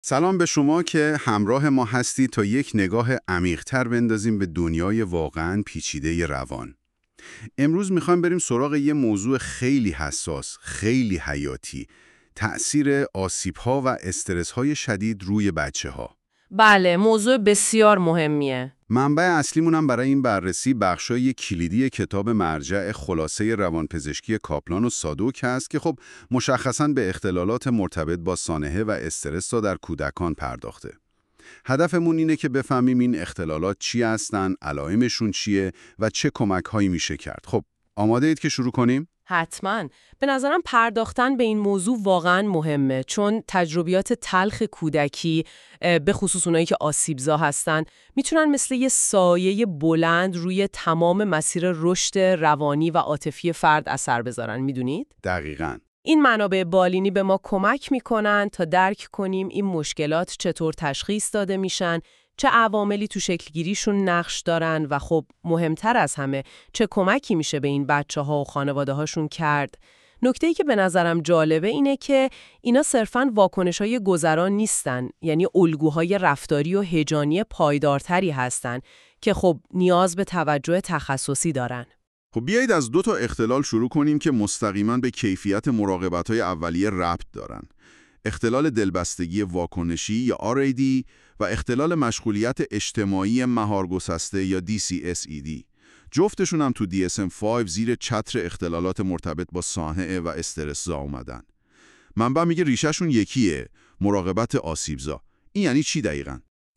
سلام به شما که همراه ما هستی تا یک نگاه عمیق‌تر بندازیم به دنیای واقعاً پیچیده روان. امروز میخوایم بریم سراغ یه موضوع خیلی حساس، خیلی حیاتی، تأثیر آسیب‌ها و استرس‌های شدید روی بچه‌ها. بله، موضوع بسیار مهمیه. منبع اصلیمون هم برای این بررسی بخشای کلیدی کتاب مرجع خلاصه روانپزشکی کاپلان و سادوک هست که خب مشخصاً به اختلالات مرتبط با سانحه و استرس را در کودکان پرداخته. هدفمون اینه که بفهمیم این اختلالات چی هستن، علائمشون چیه و چه کمک‌هایی میشه کرد. خب آماده اید که شروع کنیم؟ حتماً. به نظرم پرداختن به این موضوع واقعاً مهمه، چون تجربیات تلخ کودکی، به خصوص اونایی که آسیبزا هستن، میتونن مثل یه سایه بلند روی تمام مسیر رشد روانی و عاطفی فرد اثر بذارن، میدونید؟ دقیقاً. این منابع بالینی به ما کمک میکنن تا درک کنیم این مشکلات چطور تشخیص داده میشن، چه عواملی تو شکلگیریشون نقش دارن و خب مهمتر از همه چه کمکی میشه به این بچه‌ها و خانواده هاشون کرد. نکته‌ای که به نظرم جالبه اینه که اینا صرفاً واکنش‌های گذران نیستن، یعنی الگوهای رفتاری و هیجانی پایدارتری هستن که خب نیاز به توجه تخصصی دارن. خب بیایید از دو تا اختلال شروع کنیم که مستقیماً به کیفیت مراقبت‌های اولیه ربط دارن. اختلال دلبستگی واکنشی یا RAD و اختلال مشغولیت اجتماعی مهارگسسته یا DCSED. جفتشون هم تو DSM-5 زیر چتر اختلالات مرتبط با سانحه و استرس اومدن. منبع میگه ریشه‌شون یکیه، مراقبت آسیبزا. این یعنی چی دقیقاً؟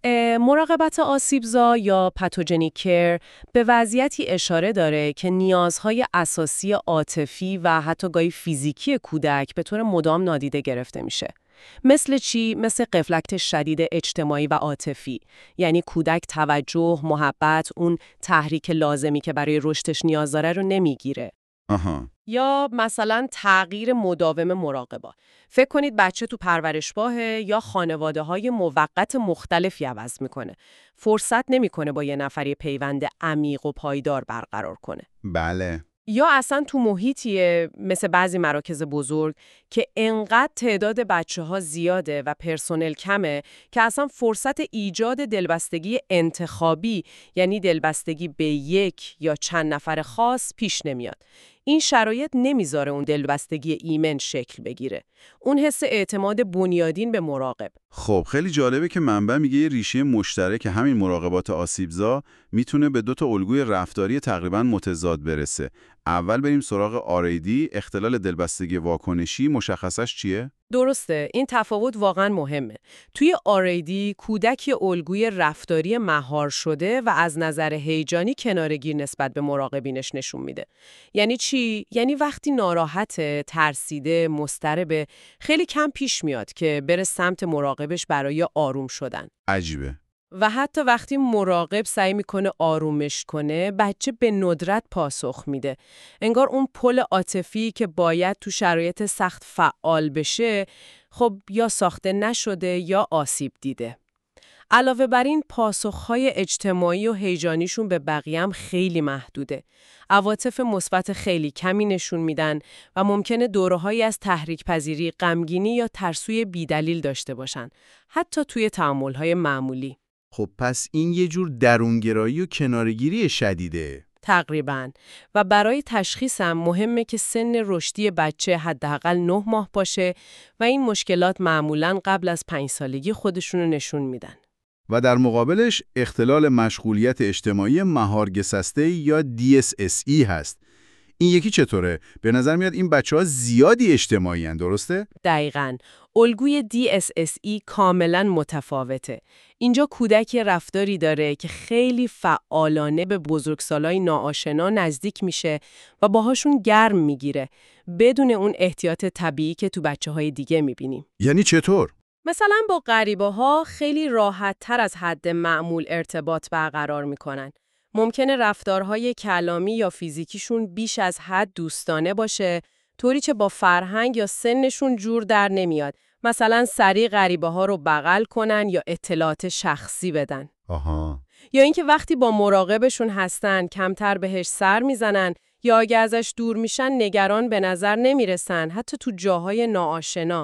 مراقبت آسیبزا یا پاتوژنیک کیر به وضعیتی اشاره داره که نیازهای اساسی عاطفی و حتی گاهی فیزیکی کودک به طور مدام نادیده گرفته میشه. مثل چی؟ مثل غفلت شدید اجتماعی و عاطفی. یعنی کودک توجه، محبت، اون تحریک لازمی که برای رشدش نیاز داره رو نمیگیره. آها. یا مثلا تغییر مداوم مراقبا. فکر کنید بچه تو پرورشگاهه یا خانواده‌های موقت مختلفی عوض میکنه. فرصت نمیکنه با یه نفری پیوند عمیق و پایدار برقرار کنه. بله. یا اصلا تو محیطیه مثل بعضی مراکز بزرگ که انقدر تعداد بچه‌ها زیاده و پرسنل کمه که اصلا فرصت ایجاد دلبستگی انتخابی، یعنی دلبستگی به یک یا چند نفر خاص، پیش نمیاد. این شرایط نمیذاره اون دلبستگی ایمن شکل بگیره. اون حس اعتماد بنیادین به مراقب. خب خیلی جالبه که منبع میگه یه ریشه مشترک همین مراقبات آسیبزا میتونه به دو تا الگوی رفتاری تقریباً متضاد برسه. اول بریم سراغ RAD، اختلال دلبستگی واکنشی، مشخصش چیه؟ درسته، این تفاوت واقعا مهمه. توی RAD کودک یه الگوی رفتاری مهار شده و از نظر هیجانی کناره‌گیر نسبت به مراقبینش نشون میده. یعنی چی؟ یعنی وقتی ناراحته، ترسیده، مضطربه، خیلی کم پیش میاد که بره سمت مراقبش برای آروم شدن. عجیبه. و حتی وقتی مراقب سعی میکنه آرومش کنه، بچه به ندرت پاسخ میده. انگار اون پل عاطفی که باید تو شرایط سخت فعال بشه، خب یا ساخته نشده یا آسیب دیده. علاوه بر این پاسخهای اجتماعی و هیجانیشون به بقیه هم خیلی محدوده. عواطف مثبت خیلی کمی نشون میدن و ممکنه دوره‌هایی از تحریک پذیری، غمگینی یا ترسوی بیدلیل داشته باشن، حتی توی تعامل‌های معمولی. خب پس این یه جور درونگرایی و کنارگیری شدیده. تقریباً. و برای تشخیصم مهمه که سن رشدی بچه حداقل 9 ماه باشه و این مشکلات معمولاً قبل از 5 سالگی خودشونو نشون میدن. و در مقابلش اختلال مشغولیت اجتماعی مهارگسسته یا DSSE هست. این یکی چطوره؟ به نظر میاد این بچه‌ها زیادی اجتماعی هستند، درسته؟ دقیقاً. الگوی DSSE کاملاً متفاوته. اینجا کودک رفتاری داره که خیلی فعالانه به بزرگسالای ناآشنا نزدیک میشه و باهاشون گرم میگیره، بدون اون احتیاط طبیعی که تو بچه‌های دیگه میبینیم. یعنی چطور؟ مثلا با غریبه‌ها خیلی راحت‌تر از حد معمول ارتباط برقرار میکنن. ممکنه رفتارهای کلامی یا فیزیکیشون بیش از حد دوستانه باشه، طوری که با فرهنگ یا سنشون جور در نمیاد. مثلا سریع غریبه‌ها رو بغل کنن یا اطلاعات شخصی بدن. آها. یا اینکه وقتی با مراقبشون هستن کمتر بهش سر میزنن یا اگه ازش دور میشن نگران به نظر نمیرسن، حتی تو جاهای ناآشنا.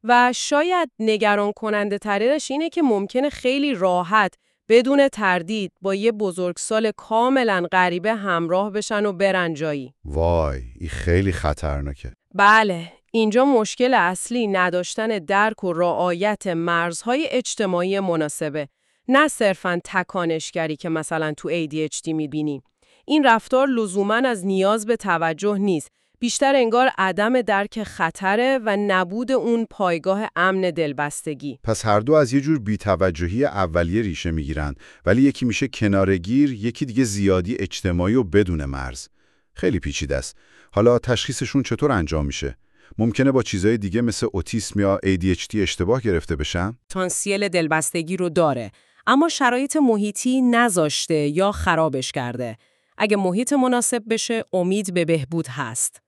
و شاید نگران کننده ترینش اینه که ممکنه خیلی راحت بدون تردید با یه بزرگسال کاملا غریبه همراه بشن و برن جایی. وای، این خیلی خطرناکه. بله، اینجا مشکل اصلی نداشتن درک و رعایت مرزهای اجتماعی مناسبه، نه صرفاً تکانشگری که مثلا تو ADHD می‌بینیم. این رفتار لزوماً از نیاز به توجه نیست، بیشتر انگار عدم درک خطره و نبود اون پایگاه امن دلبستگی. پس هر دو از یه جور بی‌توجهی اولیه ریشه میگیرن، ولی یکی میشه کناره‌گیر، یکی دیگه زیادی اجتماعی و بدون مرز. خیلی پیچیده است. حالا تشخیصشون چطور انجام میشه؟ ممکنه با چیزهای دیگه مثل اوتیسم یا ADHD اشتباه گرفته بشن؟ پتانسیل دلبستگی رو داره، اما شرایط محیطی نذاشته یا خرابش کرده. اگه محیط مناسب بشه، امید به بهبود هست.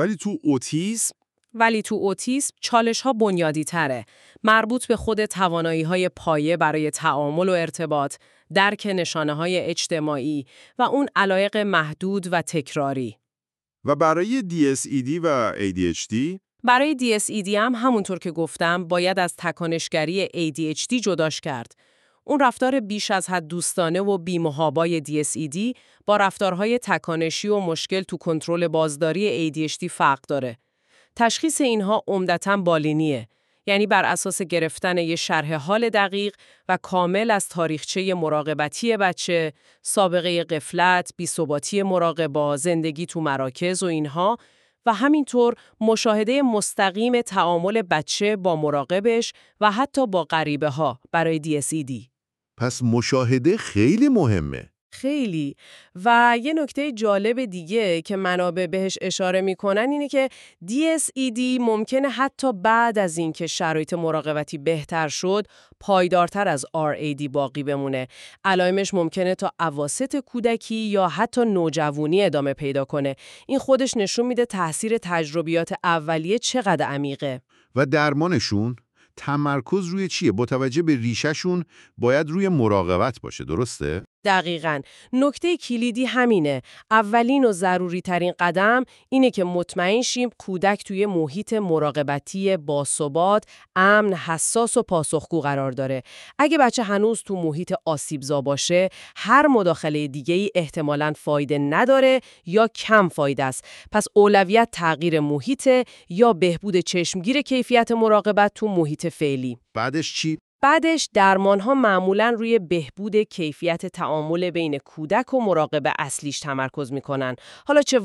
ولی تو اوتیسم چالش‌ها بنیادی تره. مربوط به خود توانایی‌های پایه برای تعامل و ارتباط، درک نشانه‌های اجتماعی و اون علایق محدود و تکراری. و برای DSED و ADHD؟ برای DSED هم همونطور که گفتم باید از تکانشگری ADHD جداش کرد. اون رفتار بیش از حد دوستانه و بی‌محابای DSED با رفتارهای تکانشی و مشکل تو کنترل بازداری ADHD فرق داره. تشخیص اینها عمدتاً بالینیه، یعنی بر اساس گرفتن یه شرح حال دقیق و کامل از تاریخچه مراقبتی بچه، سابقه غفلت، بی‌ثباتی مراقبا، زندگی تو مراکز و اینها، و همینطور مشاهده مستقیم تعامل بچه با مراقبش و حتی با غریبه ها برای DSED. پس مشاهده خیلی مهمه. خیلی. و یه نکته جالب دیگه که منابع بهش اشاره میکنن اینه که DSED ممکنه حتی بعد از اینکه شرایط مراقبتی بهتر شد پایدارتر از RAD باقی بمونه. علائمش ممکنه تا اواسط کودکی یا حتی نوجوانی ادامه پیدا کنه. این خودش نشون میده تاثیر تجربیات اولیه چقدر عمیقه. و درمانشون تمرکز روی چیه؟ با توجه به ریشه‌شون باید روی مراقبت باشه، درسته؟ دقیقاً. نکته کلیدی همینه. اولین و ضروری ترین قدم اینه که مطمئن شیم کودک توی محیط مراقبتی باثبات، امن، حساس و پاسخگو قرار داره. اگه بچه هنوز تو محیط آسیبزا باشه، هر مداخله دیگه‌ای احتمالاً فایده نداره یا کم فایده است. پس اولویت تغییر محیط یا بهبود چشمگیر کیفیت مراقبت تو محیط فعلی. بعدش چی؟ بعدش درمان‌ها معمولاً روی بهبود کیفیت تعامل بین کودک و مراقب اصلیش تمرکز می‌کنن. حالا چه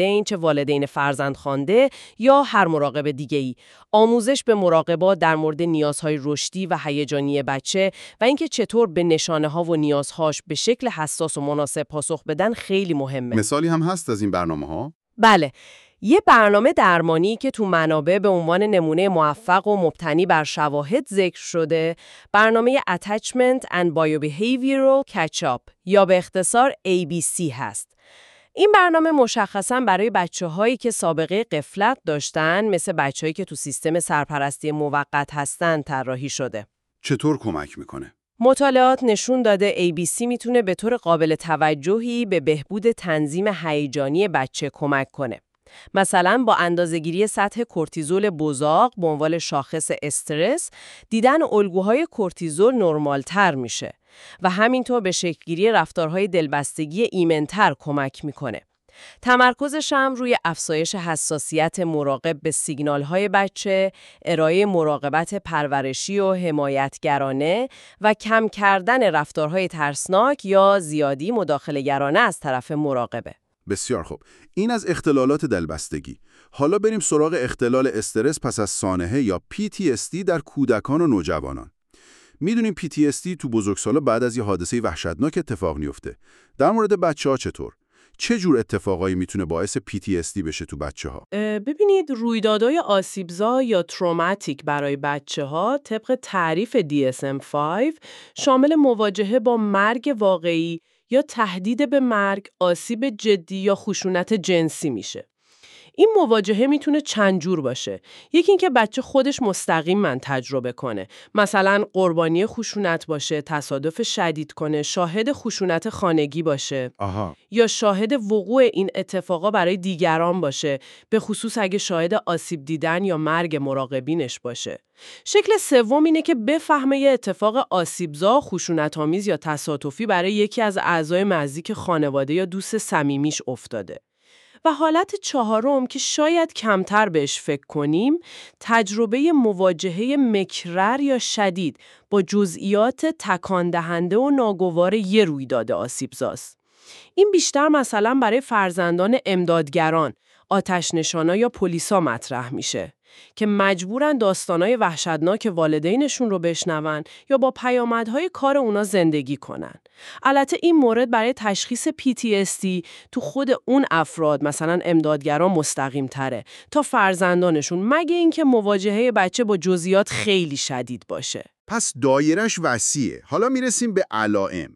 والدین فرزندخوانده یا هر مراقب دیگه‌ای. آموزش به مراقبا در مورد نیازهای رشدی و هیجانی بچه و اینکه چطور به نشانه‌ها و نیازهاش به شکل حساس و مناسب پاسخ بدن خیلی مهمه. مثالی هم هست از این برنامه‌ها؟ بله. یه برنامه درمانی که تو منابع به عنوان نمونه موفق و مبتنی بر شواهد ذکر شده، برنامه Attachment and Biobehavioral Catch-up یا به اختصار ABC هست. این برنامه مشخصاً برای بچه‌هایی که سابقه غفلت داشتن، مثل بچه‌هایی که تو سیستم سرپرستی موقت هستن، طراحی شده. چطور کمک میکنه؟ مطالعات نشون داده ABC میتونه به طور قابل توجهی به بهبود تنظیم هیجانی بچه کمک کنه. مثلا با اندازه‌گیری سطح کورتیزول بزاق به عنوان شاخص استرس، دیدن الگوهای کورتیزول نرمالتر میشه و همینطور به شکلگیری رفتارهای دلبستگی ایمن‌تر کمک میکنه. تمرکزش هم روی افزایش حساسیت مراقب به سیگنال‌های بچه، ارائه مراقبت پرورشی و حمایتگرانه و کم کردن رفتارهای ترسناک یا زیادی مداخله‌گرانه از طرف مراقبه. بسیار خوب. این از اختلالات دلبستگی. حالا بریم سراغ اختلال استرس پس از سانحه یا PTSD در کودکان و نوجوانان. میدونیم PTSD تو بزرگسالا بعد از یه حادثه وحشتناک اتفاق میفته. در مورد بچه‌ها چطور؟ چه جور اتفاقایی میتونه باعث PTSD بشه تو بچه‌ها؟ ببینید رویدادهای آسیبزا یا تروماتیک برای بچه‌ها طبق تعریف DSM-5 شامل مواجهه با مرگ واقعی یا تهدید به مرگ، آسیب جدی یا خشونت جنسی میشه. این مواجهه میتونه چند جور باشه. یکی این که بچه خودش مستقیما تجربه کنه. مثلا قربانی خشونت باشه، تصادف شدید کنه، شاهد خشونت خانگی باشه. آها. یا شاهد وقوع این اتفاقا برای دیگران باشه، به خصوص اگه شاهد آسیب دیدن یا مرگ مراقبینش باشه. شکل سوم اینه که بفهمه یه اتفاق آسیبزا، خشونت‌آمیز یا تصادفی برای یکی از اعضای نزدیک خانواده یا دوست صمیمیش افتاده. و حالت چهارم که شاید کمتر بهش فکر کنیم، تجربه مواجهه مکرر یا شدید با جزئیات تکان دهنده و ناگوار یه رویداد آسیبزاست. این بیشتر مثلا برای فرزندان امدادگران، آتش‌نشانا یا پلیسا مطرح میشه که مجبورن داستانای وحشتناک والدینشون رو بشنون یا با پیامدهای کار اونا زندگی کنن. البته این مورد برای تشخیص PTSD تو خود اون افراد، مثلا امدادگران، مستقیم تره تا فرزندانشون، مگه اینکه مواجهه بچه با جزئیات خیلی شدید باشه. پس دایرش وسیعه. حالا میرسیم به علائم.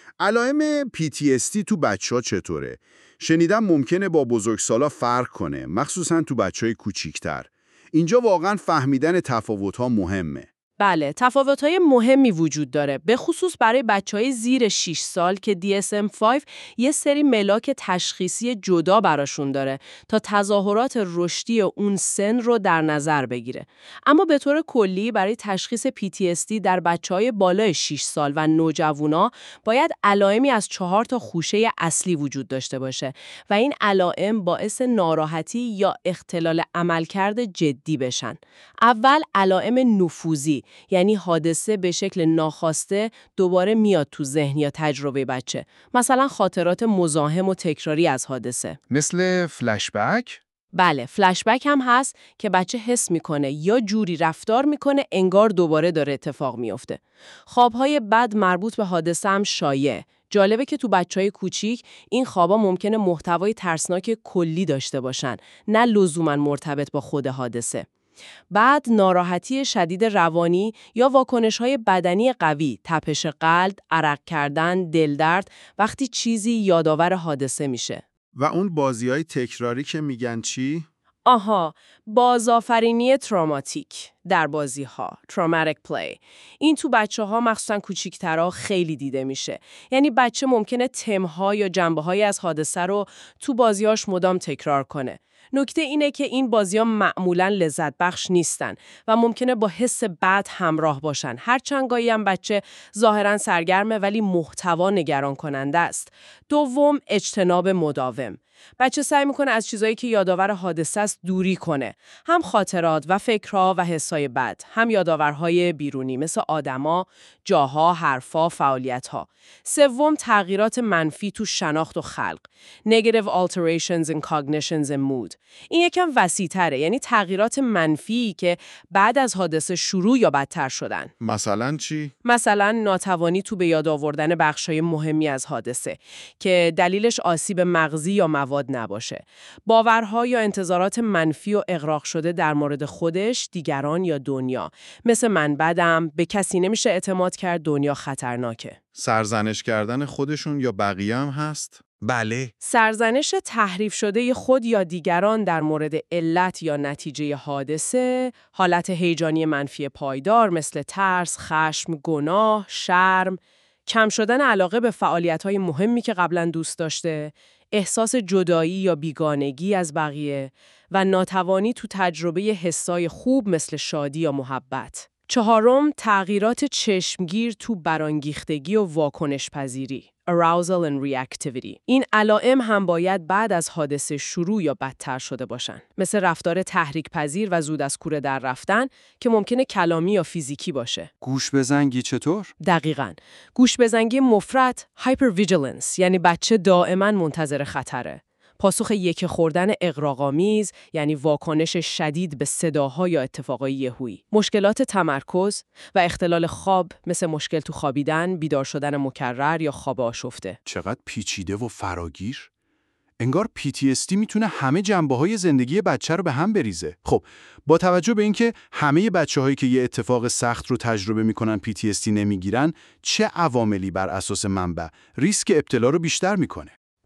علائم PTSD تو بچه‌ها چطوره؟ شنیدم ممکنه با بزرگسالا فرق کنه، مخصوصاً تو بچه‌های کوچیک‌تر. اینجا واقعاً فهمیدن تفاوت‌ها مهمه. بله، تفاوت‌های مهمی وجود داره، به خصوص برای بچه‌های زیر 6 سال که DSM-5 یه سری ملاک تشخیصی جدا براشون داره تا تظاهرات رشدی اون سن رو در نظر بگیره. اما به طور کلی برای تشخیص PTSD در بچه‌های بالای 6 سال و نوجوانا باید علائمی از 4 تا خوشه اصلی وجود داشته باشه و این علائم باعث ناراحتی یا اختلال عملکرد جدی بشن. اول علائم نفوذی، یعنی حادثه به شکل ناخواسته دوباره میاد تو ذهن یا تجربه بچه، مثلا خاطرات مزاحم و تکراری از حادثه. مثل فلشبک؟ بله، فلشبک هم هست که بچه حس میکنه یا جوری رفتار میکنه انگار دوباره داره اتفاق میفته. خوابهای بد مربوط به حادثه هم شایع. جالبه که تو بچهای کوچیک این خوابا ممکنه محتوای ترسناک کلی داشته باشن، نه لزوماً مرتبط با خود حادثه. بعد ناراحتی شدید روانی یا واکنش‌های بدنی قوی، تپش قلب، عرق کردن، دلدرد وقتی چیزی یادآور حادثه میشه. و اون بازی‌های تکراری که میگن چی؟ آها، بازآفرینی تروماتیک در بازی‌ها، traumatic play. این تو بچه‌ها مخصوصاً کوچیک‌ترها خیلی دیده میشه. یعنی بچه ممکنه تم‌ها یا جنبه‌هایی از حادثه رو تو بازی‌هاش مدام تکرار کنه. نکته اینه که این بازی‌ها معمولاً لذت بخش نیستن و ممکنه با حس بد همراه باشن. هرچند گاهی هم بچه ظاهراً سرگرمه ولی محتوا نگران کننده است. دوم، اجتناب مداوم. بچه سعی میکنه از چیزایی که یادآور حادثه است دوری کنه. هم خاطرات و فکرها و حسای بد، هم یادآورهای بیرونی مثل آدما، جاها، حرفا، فعالیت‌ها. سوم، تغییرات منفی تو شناخت و خلق. Negative alterations in cognitions and mood. این یکم وسیع‌تره، یعنی تغییرات منفی که بعد از حادثه شروع یا بدتر شدن. مثلا چی؟ مثلا ناتوانی تو به یاد آوردن بخشای مهمی از حادثه که دلیلش آسیب مغزی یا مواد نباشه. باورها یا انتظارات منفی و اغراق شده در مورد خودش، دیگران یا دنیا. مثل من بدم، به کسی نمیشه اعتماد کرد، دنیا خطرناکه. سرزنش کردن خودشون یا بقیه هم هست؟ بله. سرزنش تحریف شده خود یا دیگران در مورد علت یا نتیجه حادثه، حالت هیجانی منفی پایدار مثل ترس، خشم، گناه، شرم، کم شدن علاقه به فعالیت‌های مهمی که قبلا دوست داشته، احساس جدایی یا بیگانگی از بقیه و ناتوانی تو تجربه حسای خوب مثل شادی یا محبت. چهارم، تغییرات چشمگیر تو برانگیختگی و واکنش پذیری. Arousal and reactivity. این علائم هم باید بعد از حادثه شروع یا بدتر شده باشن. مثل رفتار تحریک پذیر و زود از کوره در رفتن که ممکنه کلامی یا فیزیکی باشه. گوش بزنگی چطور؟ دقیقاً. گوش بزنگی مفرط، hypervigilance، یعنی بچه دائما منتظر خطره. پاسخ یک خوردن اغراق‌آمیز، یعنی واکنش شدید به صداها یا اتفاقای یهویی. مشکلات تمرکز و اختلال خواب مثل مشکل تو خوابیدن، بیدار شدن مکرر یا خواب آشفته. چقدر پیچیده و فراگیر. انگار PTSD میتونه همه جنبه‌های زندگی بچه رو به هم بریزه. خب، با توجه به اینکه همه بچه‌هایی که یه اتفاق سخت رو تجربه میکنن PTSD نمیگیرن، چه عواملی بر اساس منبع ریسک ابتلا رو بیشتر میکنه؟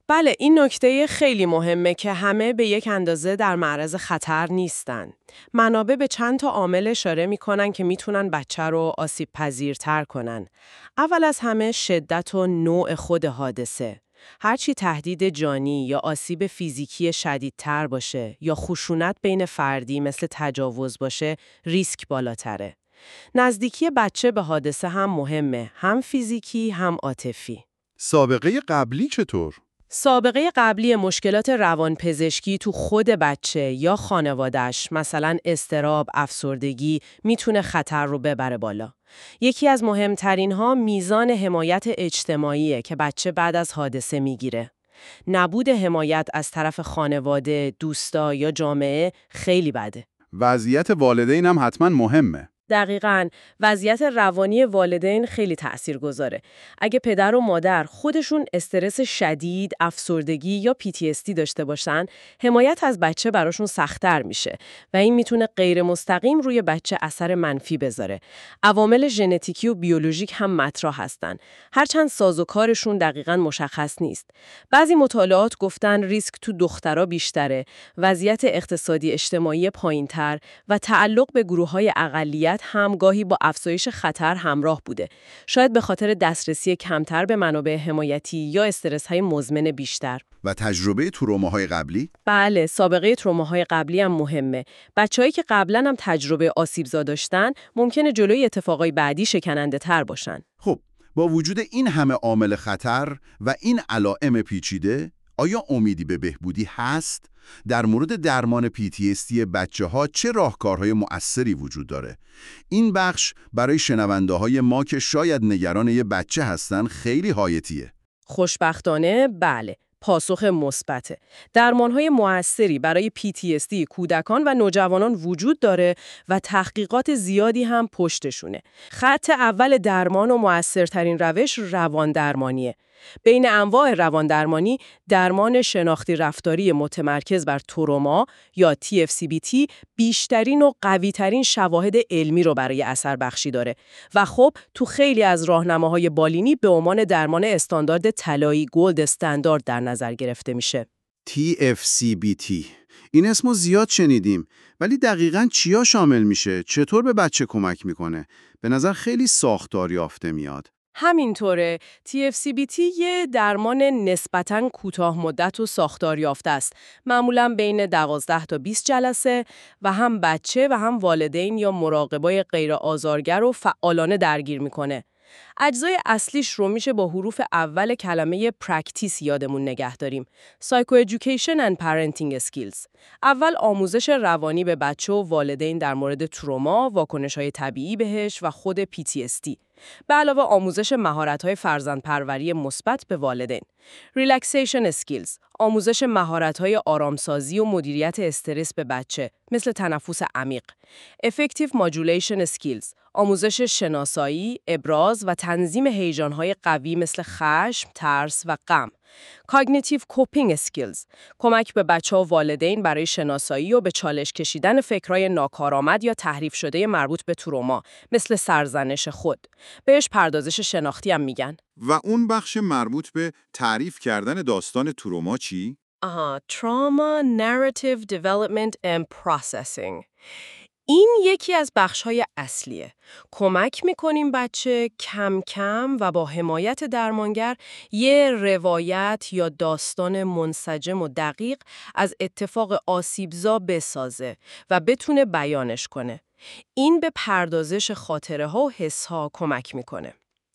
بله، این نکته خیلی مهمه که همه به یک اندازه در معرض خطر نیستن. منابع به چند تا عامل اشاره میکنن که میتونن بچه رو آسیب پذیرتر کنن. اول از همه شدت و نوع خود حادثه. هرچی تهدید جانی یا آسیب فیزیکی شدیدتر باشه یا خشونت بین فردی مثل تجاوز باشه، ریسک بالاتره. نزدیکی بچه به حادثه هم مهمه، هم فیزیکی هم عاطفی. سابقه قبلی چطور؟ سابقه قبلی مشکلات روانپزشکی تو خود بچه یا خانواده‌اش، مثلا اضطراب، افسردگی، میتونه خطر رو ببره بالا. یکی از مهمترین ها میزان حمایت اجتماعیه که بچه بعد از حادثه میگیره. نبود حمایت از طرف خانواده، دوستا یا جامعه خیلی بده. وضعیت والدین هم حتما مهمه. دقیقاً، وضعیت روانی والدین خیلی تأثیرگذاره. اگه پدر و مادر خودشون استرس شدید، افسردگی یا PTSD داشته باشن، حمایت از بچه براشون سخت‌تر میشه و این میتونه غیر مستقیم روی بچه اثر منفی بذاره. عوامل ژنتیکی و بیولوژیک هم مطرح هستن، هرچند سازوکارشون دقیقاً مشخص نیست. بعضی مطالعات گفتن ریسک تو دخترها بیشتره، وضعیت اقتصادی اجتماعی پایین‌تر و تعلق به گروه‌های اقلیت هم گاهی با افزایش خطر همراه بوده. شاید به خاطر دسترسی کمتر به منابع حمایتی یا استرس‌های مزمن بیشتر. و تجربه تروماهای قبلی؟ بله، سابقه تروماهای قبلی هم مهمه. بچه‌هایی که قبلا هم تجربه آسیبزا داشتن، ممکنه جلوی اتفاقای بعدی شکننده تر باشن. خب، با وجود این همه عامل خطر و این علائم پیچیده، آیا امیدی به بهبودی هست؟ در مورد درمان PTSD بچه‌ها چه راهکارهای مؤثری وجود داره؟ این بخش برای شنونده‌های ما که شاید نگران یه بچه هستن خیلی حیاتیه. خوشبختانه بله. پاسخ مثبته. درمانهای مؤثری برای PTSD کودکان و نوجوانان وجود داره و تحقیقات زیادی هم پشتشونه. خط اول درمان و مؤثرترین روش رواندرمانیه. بین انواع رواندرمانی، درمان شناختی رفتاری متمرکز بر تروما یا TFCBT بیشترین و قویترین شواهد علمی رو برای اثر بخشی داره و خب تو خیلی از راهنماهای بالینی به عنوان درمان استاندارد طلایی گلد استاندارد در نظر گرفته میشه. TFCBT این اسمو زیاد شنیدیم، ولی دقیقاً چیا شامل میشه؟ چطور به بچه کمک میکنه؟ به نظر خیلی ساختار یافته میاد. همینطوره. TFCBT یه درمان نسبتاً کوتاه مدت و ساختار یافته است. معمولاً بین 12 تا 20 جلسه و هم بچه و هم والدین یا مراقبای غیر آزارگر و فعالانه درگیر میکنه. اجزای اصلیش رو میشه با حروف اول کلمه پرکتیس یادمون نگه داریم. Psychoeducation and Parenting Skills. اول آموزش روانی به بچه و والدین در مورد تروما، واکنش‌های طبیعی بهش و خود PTSD. به علاوه آموزش مهارت‌های فرزندپروری مثبت به والدین. Relaxation Skills. آموزش مهارت‌های آرامسازی و مدیریت استرس به بچه، مثل تنفس عمیق. Effective Modulation Skills. آموزش شناسایی، ابراز و تنظیم هیجان‌های قوی مثل خشم، ترس و غم. Cognitive Coping Skills. کمک به بچه و والدین برای شناسایی و به چالش کشیدن فکرهای ناکارآمد یا تحریف شده مربوط به تروما، مثل سرزنش خود. بهش پردازش شناختی هم میگن. و اون بخش مربوط به تعریف کردن داستان تروما چی؟ Trauma Narrative Development and Processing. این یکی از بخش‌های اصلیه. کمک می‌کنیم بچه کم کم و با حمایت درمانگر یه روایت یا داستان منسجم و دقیق از اتفاق آسیبزا بسازه و بتونه بیانش کنه. این به پردازش خاطره‌ها و حس‌ها کمک می‌کنه.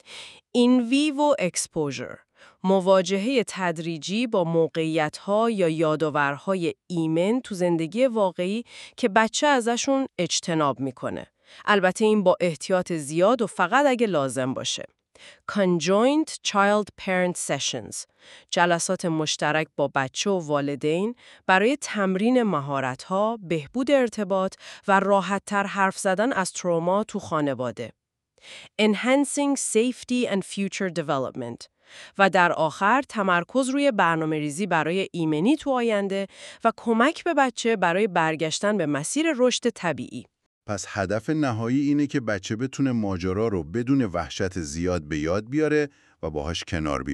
In vivo exposure. مواجهه تدریجی با موقعیت‌ها یا یادآورهای ایمن تو زندگی واقعی که بچه ازشون اجتناب میکنه. البته این با احتیاط زیاد و فقط اگه لازم باشه. Conjoint Child-Parent Sessions. جلسات مشترک با بچه و والدین برای تمرین مهارت‌ها، بهبود ارتباط و راحت‌تر حرف زدن از تروما تو خانواده. Enhancing Safety and Future Development. و در آخر تمرکز روی برنامه‌ریزی برای ایمنی تو آینده و کمک به بچه برای برگشتن به مسیر رشد طبیعی. پس هدف نهایی اینه که بچه بتونه ماجرا رو بدون وحشت زیاد به یاد بیاره و باهاش کنار بیاد.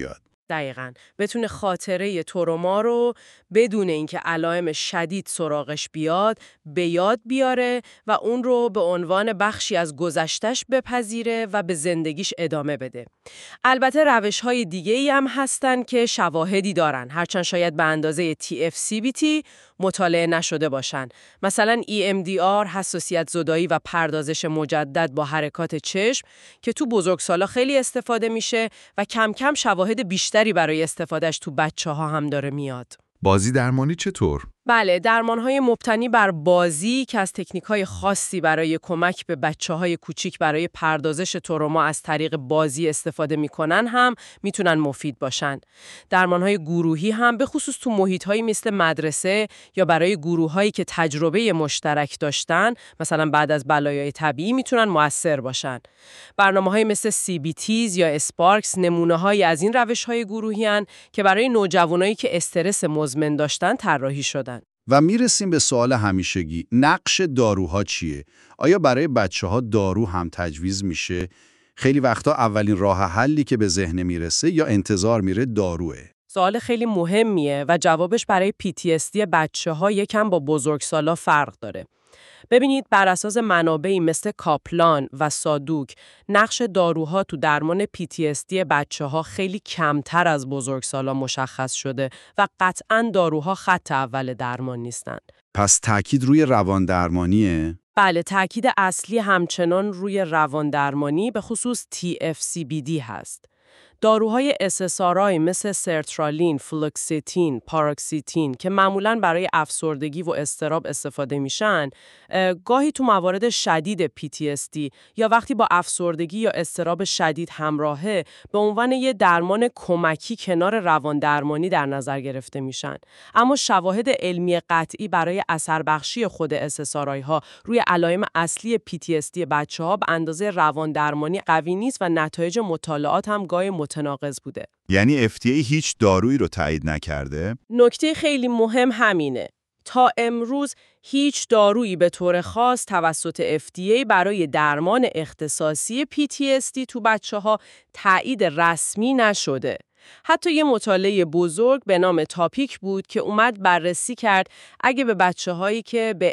دقیقاً. بتونه خاطره تروما رو بدون اینکه علائم شدید سراغش بیاد به یاد بیاره و اون رو به عنوان بخشی از گذشتش بپذیره و به زندگیش ادامه بده. البته روش‌های دیگه‌ای هم هستن که شواهدی دارن، هرچند شاید به اندازه TFCBT مطالعه نشده باشن. مثلا EMDR، حساسیت زدایی و پردازش مجدد با حرکات چشم که تو بزرگسالا خیلی استفاده میشه و کم کم شواهد بیشتری برای استفادهش تو بچه‌ها هم داره میاد. بازی درمانی چطور؟ بله، درمان‌های مبتنی بر بازی که از تکنیک‌های خاصی برای کمک به بچه‌های کوچیک برای پردازش تروما از طریق بازی استفاده می‌کنن هم میتونن مفید باشن. درمان‌های گروهی هم به خصوص تو محیط‌هایی مثل مدرسه یا برای گروه‌هایی که تجربه مشترک داشتن، مثلا بعد از بلایای طبیعی میتونن مؤثر باشن. برنامه‌های مثل CBTs یا اسپارکس نمونه‌هایی از این روش‌های گروهی هستند که برای نوجوانایی که استرس مزمن داشتن طراحی شدن. و میرسیم به سوال همیشگی، نقش داروها چیه؟ آیا برای بچه‌ها دارو هم تجویز میشه؟ خیلی وقتا اولین راه حلی که به ذهن میرسه یا انتظار میره داروه. سوال خیلی مهمیه و جوابش برای PTSD بچه‌ها یکم با بزرگسالا فرق داره. ببینید، بر اساس منابعی مثل کاپلان و سادوک، نقش داروها تو درمان PTSD بچه‌ها خیلی کمتر از بزرگسالا مشخص شده و قطعاً داروها خط اول درمان نیستن. پس تأکید روی روان درمانیه؟ بله، تأکید اصلی همچنان روی روان درمانی به خصوص TFCBD هست. داروهای SSRI مثل سرترالین، فلوکسیتین، پاراکسیتین که معمولاً برای افسردگی و اضطراب استفاده میشن، گاهی تو موارد شدید PTSD یا وقتی با افسردگی یا اضطراب شدید همراهه به عنوان یه درمان کمکی کنار روان درمانی در نظر گرفته میشن. اما شواهد علمی قطعی برای اثر بخشی خود SSRI ها روی علائم اصلی PTSD بچه‌ها به اندازه روان درمانی قوی نیست و نتایج مطالعات هم گاهی متناقض بوده. یعنی FDA هیچ دارویی رو تایید نکرده؟ نکته خیلی مهم همینه. تا امروز هیچ دارویی به طور خاص توسط FDA برای درمان اختصاصی PTSD تو بچه‌ها تایید رسمی نشده. حتی یه مطالعه بزرگ به نام تاپیک بود که اومد بررسی کرد اگه به بچه‌هایی که به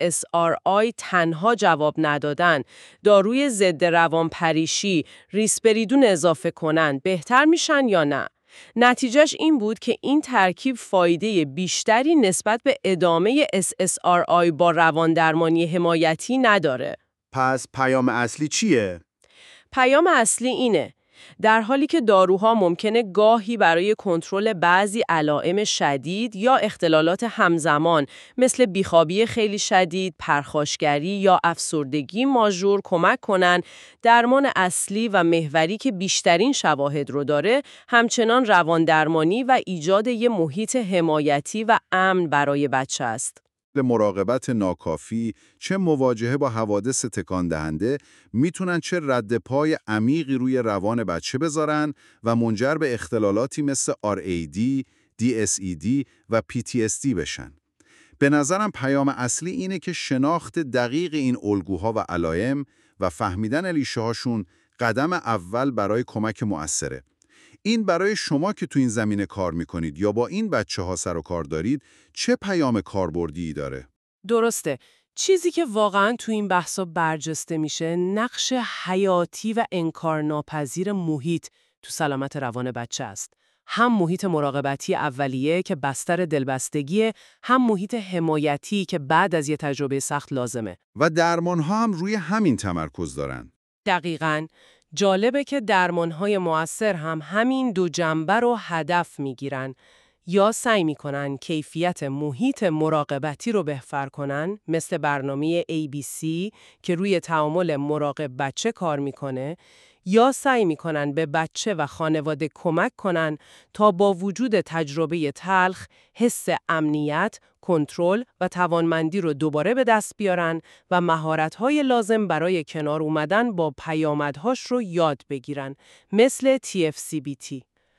SSRI تنها جواب ندادن داروی ضد روانپریشی ریسپریدون اضافه کنن بهتر میشن یا نه. نتیجهش این بود که این ترکیب فایده بیشتری نسبت به ادامه SSRI با رواندرمانی حمایتی نداره. پس پیام اصلی چیه؟ پیام اصلی اینه: در حالی که داروها ممکنه گاهی برای کنترل بعضی علائم شدید یا اختلالات همزمان مثل بیخوابی خیلی شدید، پرخاشگری یا افسردگی ماژور کمک کنن، درمان اصلی و محوری که بیشترین شواهد رو داره همچنان رواندرمانی و ایجاد یه محیط حمایتی و امن برای بچه است. مراقبت ناکافی، چه مواجهه با حوادث تکان دهنده میتونن چه رد پای عمیقی روی روان بچه بذارن و منجر به اختلالاتی مثل RAD، DSED و PTSD بشن. به نظرم پیام اصلی اینه که شناخت دقیق این الگوها و علائم و فهمیدن ریشه هاشون قدم اول برای کمک مؤثره. این برای شما که تو این زمینه کار میکنید یا با این بچه‌ها سر و کار دارید چه پیام کاربردی داره؟ درسته. چیزی که واقعاً تو این بحثا برجسته میشه نقش حیاتی و انکارناپذیر محیط تو سلامت روان بچه است. هم محیط مراقبتی اولیه که بستر دلبستگیه، هم محیط حمایتی که بعد از یه تجربه سخت لازمه. و درمان‌ها هم روی همین تمرکز دارن. دقیقاً. جالبه که درمان‌های مؤثر هم همین دو جنبه رو هدف میگیرن. یا سعی میکنن کیفیت محیط مراقبتی رو بهتر کنن، مثل برنامه ABC که روی تعامل مراقب بچه کار میکنه، یا سعی میکنن به بچه و خانواده کمک کنن تا با وجود تجربه تلخ، حس امنیت، کنترل و توانمندی رو دوباره به دست بیارن و مهارت‌های لازم برای کنار اومدن با پیامدهاش رو یاد بگیرن، مثل TFCBT.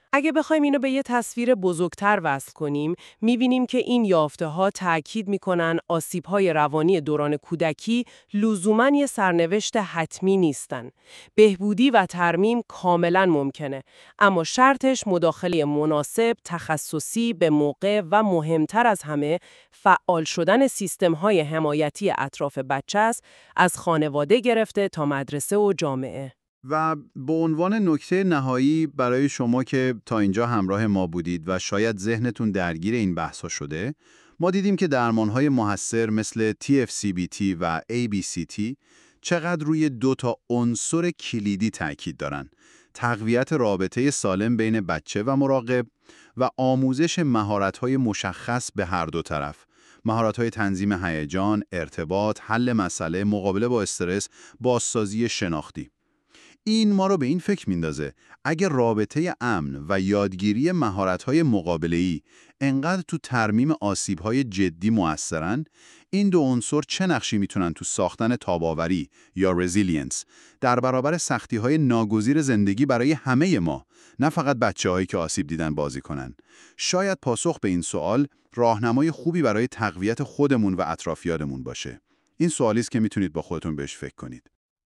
اگه بخوایم اینو به یه تصویر بزرگتر وصل کنیم، می‌بینیم که این یافته‌ها تأکید می‌کنن آسیب‌های روانی دوران کودکی لزوماً یه سرنوشت حتمی نیستن. بهبودی و ترمیم کاملاً ممکنه، اما شرطش مداخله مناسب، تخصصی، به موقع و مهمتر از همه فعال شدن سیستم‌های حمایتی اطراف بچه است، از خانواده گرفته تا مدرسه و جامعه. و به عنوان نکته نهایی برای شما که تا اینجا همراه ما بودید و شاید ذهنتون درگیر این بحثا شده، ما دیدیم که درمانهای موثر مثل TFCBT و ABCT چقدر روی 2 عنصر کلیدی تاکید دارن: تقویت رابطه سالم بین بچه و مراقب و آموزش مهارت‌های مشخص به هر دو طرف. مهارت‌های تنظیم هیجان، ارتباط، حل مسئله، مقابله با استرس، بازسازی شناختی. این ما رو به این فکر میندازه اگر رابطه امن و یادگیری مهارت‌های مقابله‌ای انقدر تو ترمیم آسیب‌های جدی مؤثرن، این 2 عنصر چه نقشی میتونن تو ساختن تاب‌آوری یا رزیلینس در برابر سختی‌های ناگزیر زندگی برای همه ما، نه فقط بچه‌هایی که آسیب دیدن بازی کنن؟ شاید پاسخ به این سوال راهنمای خوبی برای تقویت خودمون و اطرافیانمون باشه. این سوالی است که میتونید با خودتون بهش فکر کنید.